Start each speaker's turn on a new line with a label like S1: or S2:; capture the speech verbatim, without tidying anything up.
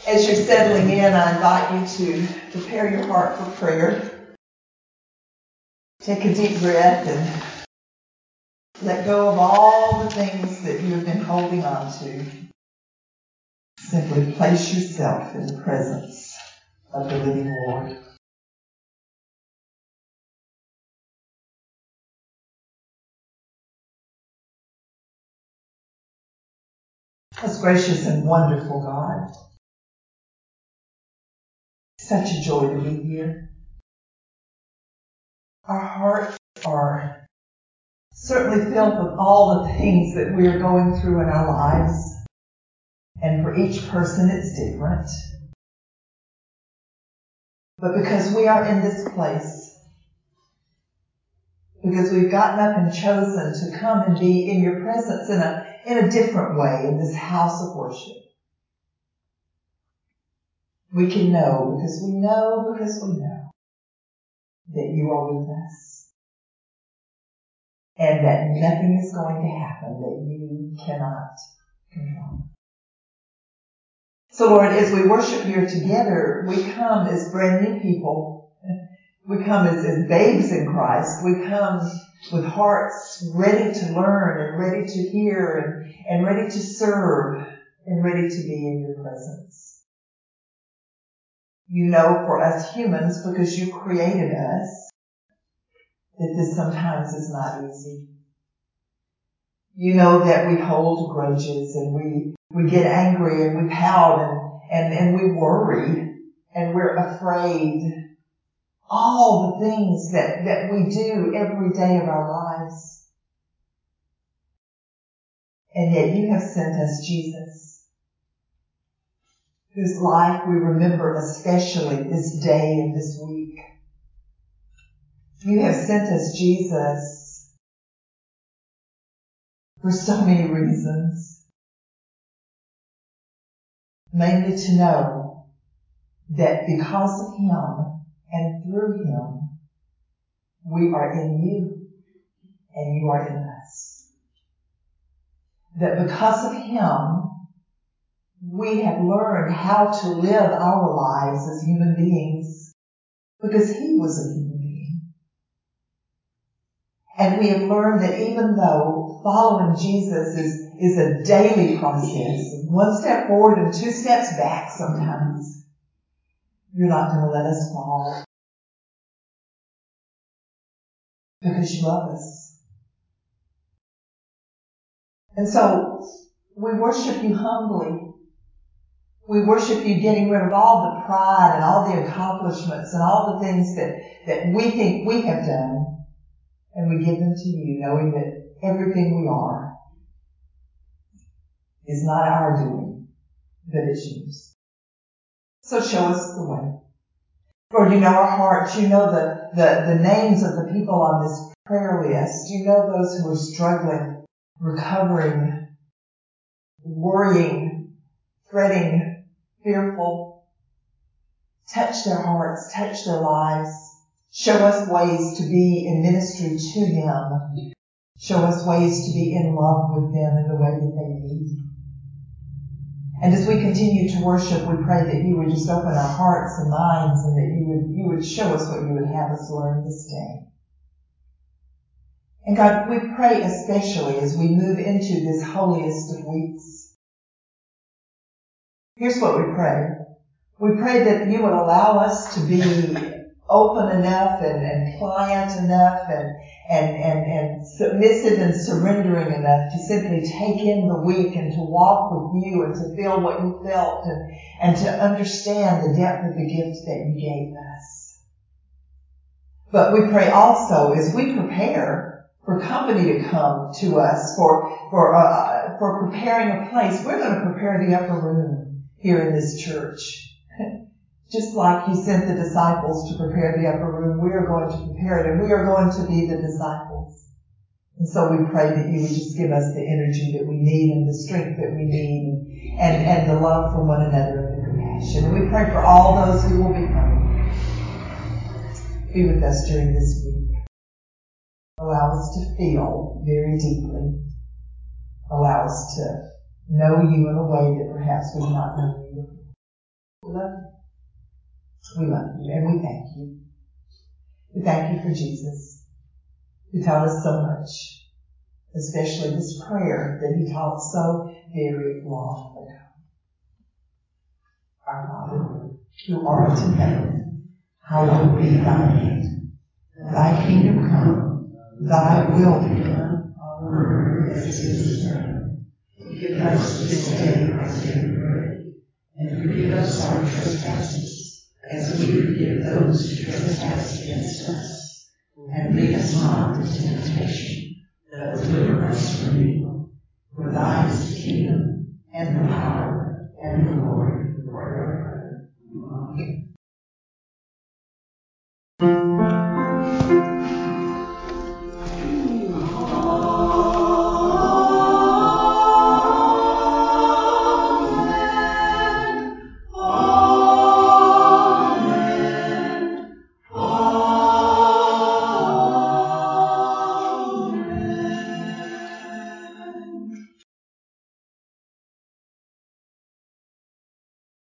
S1: As you're settling in, I invite you to prepare your heart for prayer. Take a deep breath and let go of all the things that you have been holding on to. Simply place yourself in the presence of the living Lord. Most gracious and wonderful God, such a joy to be here. Our hearts are certainly filled with all the things that we are going through in our lives. And for each person it's different. But because we are in this place, because we've gotten up and chosen to come and be in your presence in a, in a different way in this house of worship, we can know, because we know, because we know that you are with us. And that nothing is going to happen that you cannot control. So Lord, as we worship here together, we come as brand new people. We come as, as babes in Christ. We come with hearts ready to learn and ready to hear and, and ready to serve and ready to be in your presence. You know for us humans, because you created us, that this sometimes is not easy. You know that we hold grudges and we, we get angry and we pout and, and, and we worry and we're afraid. All the things that, that we do every day of our lives. And yet you have sent us Jesus, whose life we remember especially this day and this week. You have sent us Jesus for so many reasons. Mainly to know that because of him and through him, we are in you and you are in us. That because of him, we have learned how to live our lives as human beings, because he was a human being. And we have learned that even though following Jesus is, is a daily process, one step forward and two steps back sometimes, you're not going to let us fall. Because you love us. And so, we worship you humbly. We worship you getting rid of all the pride and all the accomplishments and all the things that, that we think we have done. And we give them to you, knowing that everything we are is not our doing, but it's yours. So show us the way. Lord, you know our hearts. You know the, the, the names of the people on this prayer list. You know those who are struggling, recovering, worrying, fretting, fearful. Touch their hearts, touch their lives. Show us ways to be in ministry to them. Show us ways to be in love with them in the way that they need. And as we continue to worship, we pray that you would just open our hearts and minds and that you would, you would show us what you would have us learn this day. And God, we pray especially as we move into this holiest of weeks. Here's what we pray. We pray that you would allow us to be open enough and, and pliant enough and, and, and, and submissive and surrendering enough to simply take in the week and to walk with you and to feel what you felt and, and to understand the depth of the gift that you gave us. But we pray also as we prepare for company to come to us, for, for, uh, for preparing a place, we're going to prepare the upper room here in this church. Just like you sent the disciples to prepare the upper room, we are going to prepare it and we are going to be the disciples. And so we pray that you would just give us the energy that we need and the strength that we need and, and the love for one another and the compassion. And we pray for all those who will be coming. Be with us during this week. Allow us to feel very deeply. Allow us to know you in a way that perhaps we've not known you before. We love you. We love you and we thank you. We thank you for Jesus, who taught us so much, especially this prayer that he taught so very long ago. Our Father, who art in heaven, hallowed be thy name. Thy kingdom come, thy will be done on earth as it is in heaven. Give us this day our daily bread, and forgive us our trespasses, as we forgive those who trespass against us. And lead us not into temptation, but deliver us from evil.